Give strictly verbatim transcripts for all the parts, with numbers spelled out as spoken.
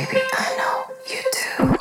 baby, I know you do.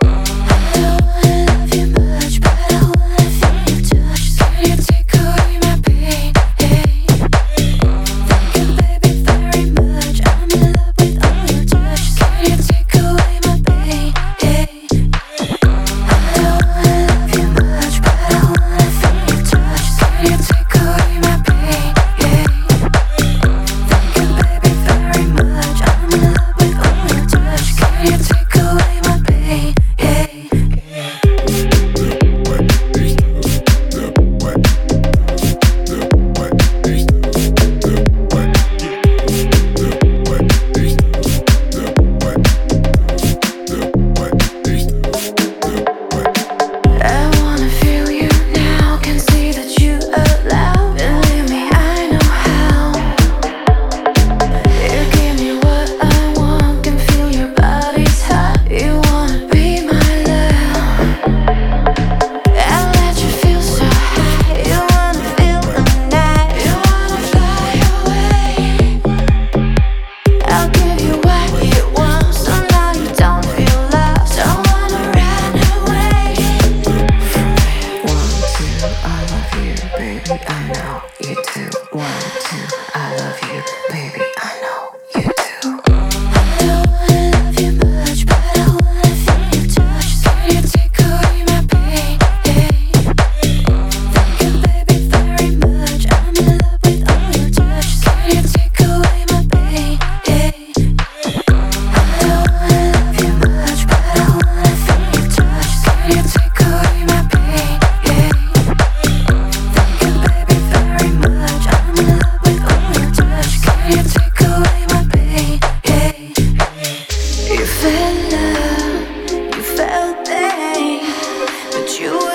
I know you do. One, two, I love you, baby. I know you do. I don't wanna love you much, but I wanna feel your touch. Can you take away my pain? Thank you, baby, very much. I'm in love with all your touch. Can you take away my pain? I don't wanna love you much, but I wanna feel your touch. Can you take away my pain? You felt love, you felt pain, but you